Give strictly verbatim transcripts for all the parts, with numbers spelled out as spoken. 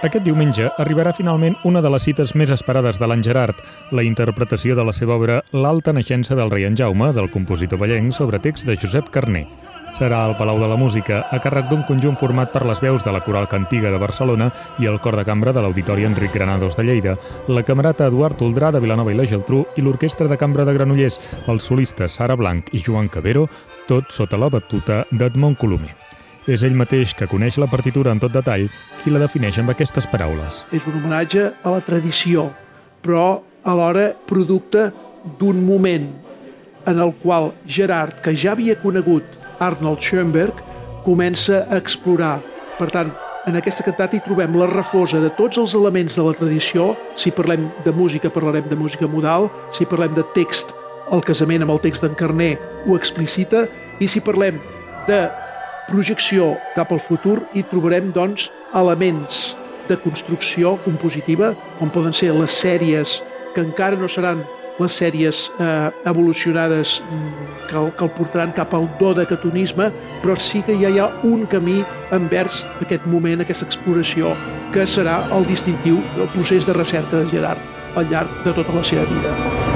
Aquest diumenge arribarà finalment una de les cites més esperades de l'en Gerard, la interpretació de la seva obra L'alta naixença del rei en Jaume, del compositor vallenc, sobre text de Josep Carner. Serà al Palau de la Música, a càrrec d'un conjunt format per les veus de la Coral Cantiga de Barcelona i el Cor de Cambra de l'Auditori Enric Granados de Lleida, la Camerata Eduard Oldrà de Vilanova i la Geltrú i l'Orquestra de Cambra de Granollers, els solistes Sara Blanc i Joan Cabero, tot sota la batuta d'Edmond Colomer. És ell mateix, que coneix la partitura en tot detall, qui la defineix amb aquestes paraules. És un homenatge a la tradició, però alhora producte d'un moment en el qual Gerard, que ja havia conegut Arnold Schoenberg, comença a explorar. Per tant, en aquesta cantata hi trobem la refosa de tots els elements de la tradició. Si parlem de música, parlarem de música modal. Si parlem de text, el casament amb el text d'en Carner ho explicita. I si parlem de projecció cap al futur, hi trobarem doncs, elements de construcció compositiva, com poden ser les sèries, que encara no seran les sèries eh, evolucionades que el, que el portaran cap al dodecatonisme, però sí que ja hi ha un camí envers aquest moment, aquesta exploració, que serà el distintiu del procés de recerca de Gerard al llarg de tota la seva vida.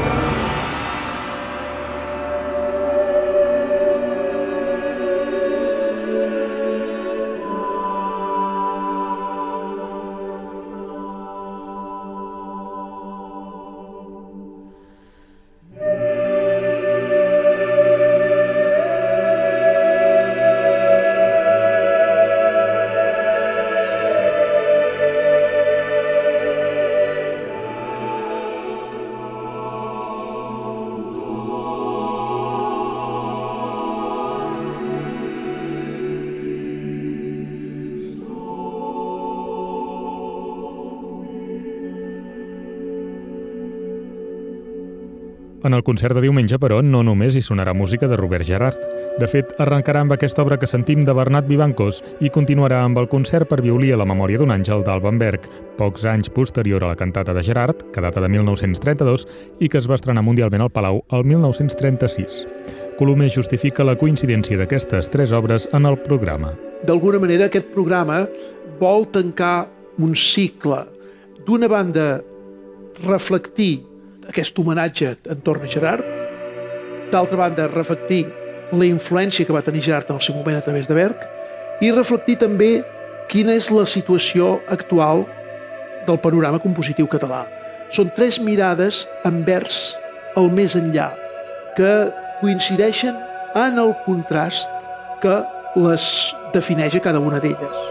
En el concert de diumenge, però, no només hi sonarà música de Robert Gerhard. De fet, arrencarà amb aquesta obra que sentim de Bernat Vivancos i continuarà amb el concert per violí a la memòria d'un àngel d'Alban Berg, pocs anys posterior a la cantata de Gerhard, que data de mil nou-cents trenta-dos i que es va estrenar mundialment al Palau el mil nou-cents trenta-sis. Colomer justifica la coincidència d'aquestes tres obres en el programa. D'alguna manera, aquest programa vol tancar un cicle. D'una banda, reflectir aquest homenatge entorn a Gerhard, d'altra banda, reflectir la influència que va tenir Gerhard en el seu moment a través de Berg i reflectir també quina és la situació actual del panorama compositiu català. Són tres mirades envers el més enllà que coincideixen en el contrast que les defineix a cada una d'elles.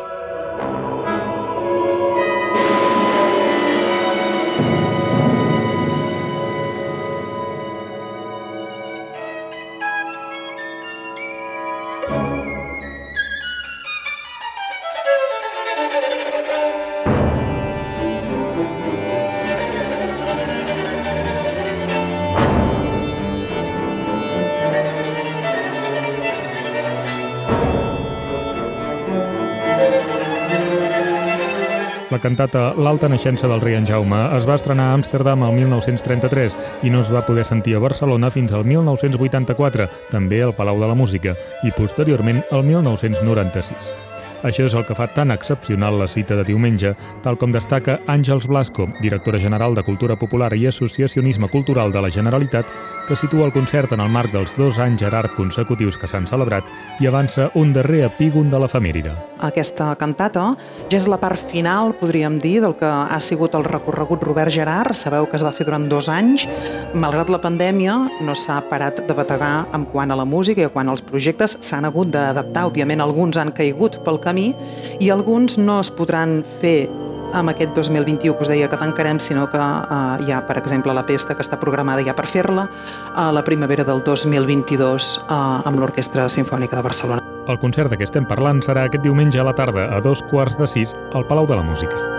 La cantata L'alta naixença del rei en Jaume es va estrenar a Amsterdam el mil nou-cents trenta-tres i no es va poder sentir a Barcelona fins al mil nou-cents vuitanta-quatre, també al Palau de la Música, i posteriorment al mil nou-cents noranta-sis. Això és el que fa tan excepcional la cita de diumenge, tal com destaca Àngels Blasco, directora general de Cultura Popular i Associacionisme Cultural de la Generalitat, que situa el concert en el marc dels dos anys Gerhard consecutius que s'han celebrat i avança un darrer epígon de l'efemèride. Aquesta cantata ja és la part final, podríem dir, del que ha sigut el recorregut Robert Gerhard. Sabeu que es va fer durant dos anys. Malgrat la pandèmia, no s'ha parat de bategar en quant a la música i quant als projectes. S'han hagut d'adaptar, òbviament, alguns han caigut pel camí i alguns no es podran fer amb aquest dos mil vint-i-u que us deia que tancarem, sinó que eh, hi ha, per exemple, la Pesta, que està programada ja per fer-la a la primavera del dos mil vint-i-dos eh, amb l'Orquestra Simfònica de Barcelona. El concert de què estem parlant serà aquest diumenge a la tarda a dos quarts de sis al Palau de la Música.